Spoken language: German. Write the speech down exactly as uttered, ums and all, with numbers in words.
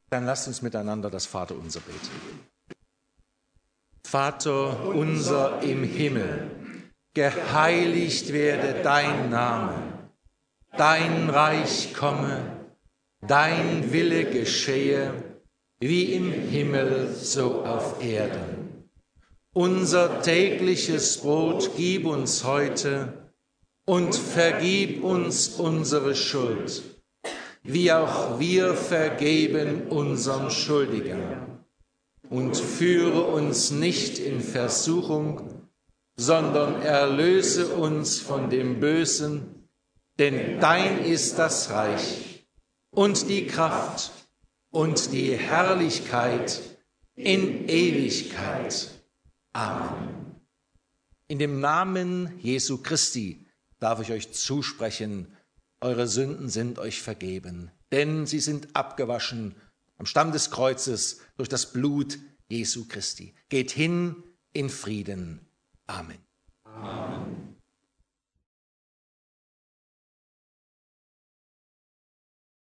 Dann lasst uns miteinander das Vaterunser beten. Vater unser im Himmel, geheiligt werde dein Name, dein Reich komme, dein Wille geschehe, wie im Himmel so auf Erden. Unser tägliches Brot gib uns heute und vergib uns unsere Schuld, wie auch wir vergeben unseren Schuldigern. Und führe uns nicht in Versuchung, sondern erlöse uns von dem Bösen, denn dein ist das Reich und die Kraft und die Herrlichkeit in Ewigkeit. Amen. In dem Namen Jesu Christi darf ich euch zusprechen, eure Sünden sind euch vergeben, denn sie sind abgewaschen am Stamm des Kreuzes durch das Blut Jesu Christi. Geht hin in Frieden. Amen. Amen.